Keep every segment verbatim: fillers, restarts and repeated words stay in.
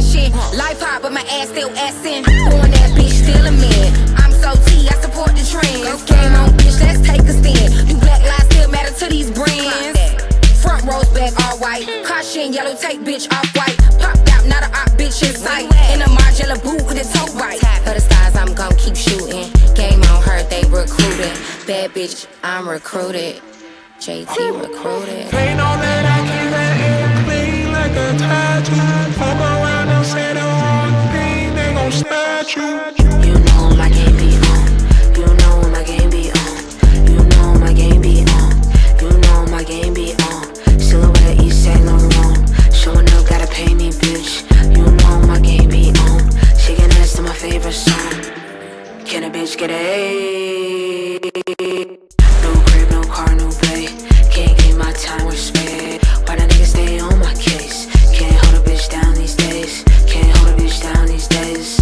fashion. Life hard, but my ass still assin'. Born that bitch, still a man. I'm so T, I support the trends. Game on, bitch, let's take a stand. You black lives still matter to these brands. Front rows back all white. Caution, yellow tape, bitch, off white. Popped out, not a op, bitch in sight. In a Margiela boot with a toe right. For the stars, I'm gon' keep shooting. Game on her, they recruiting. Bad bitch, I'm recruited. J T recruited. Ain't no that I keep that air clean like a tattoo. Fuck around and say the wrong thing, they gon' snatch you. You know my game be on. You know my game be on. You know my game be on. You know my game be on. Silhouette East Saint Laurent. Showing up, gotta pay me, bitch. You know my game be on. Shaking ass to my favorite song. Can a bitch get a? No crib, no car, no play. Can't keep my time with spade. Why the niggas stay on my case? Can't hold a bitch down these days. Can't hold a bitch down these days.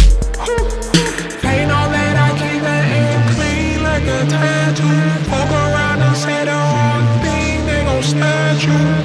Ain't no that I keep that air clean like a tattoo. Fuck around and say the wrong thing, they gon' snatch you.